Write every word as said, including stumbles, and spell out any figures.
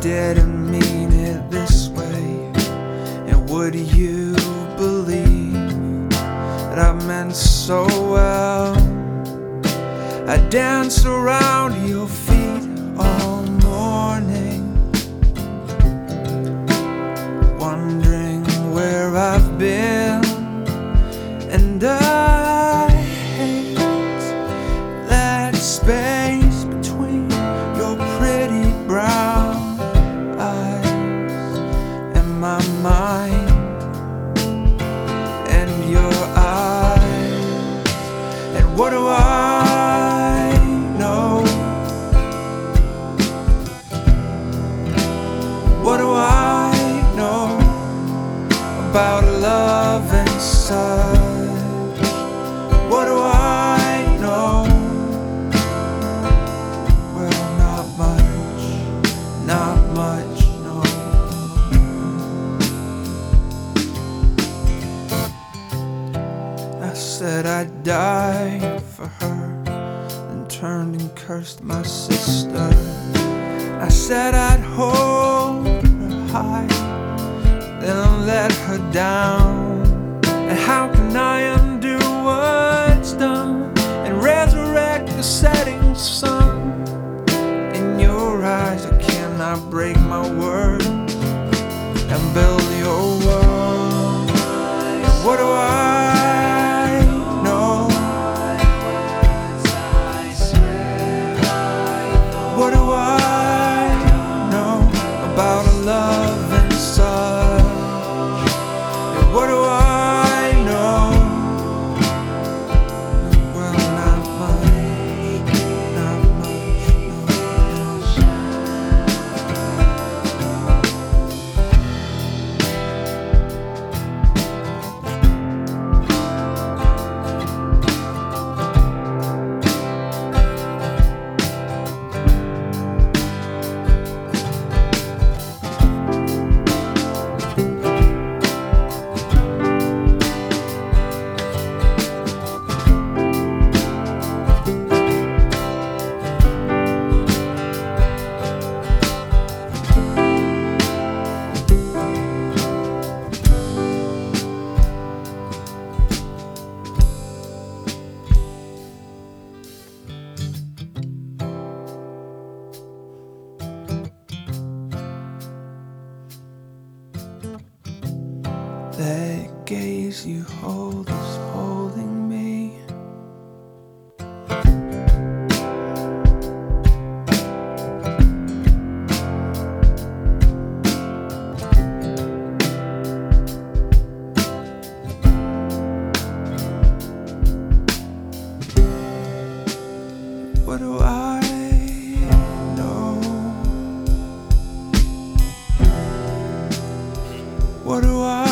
didn't mean it this way. And would you believe that I meant so well? I danced around your feet all morning, wondering where I've been. And I hate that space between your pretty brown eyes and my mind and your eyes. And what do I know? What do I know about love and such? What do I know? Well, not much, not much, no. I said I'd die for her, then turned and cursed my sister. I said I'd hold her high, then I let her down. And how can I undo what's done and resurrect the setting sun? In your eyes I cannot break my word and build your world. And what do I know? What do I know about love and such? And what do I that gaze you hold is holding me. What do I know? What do I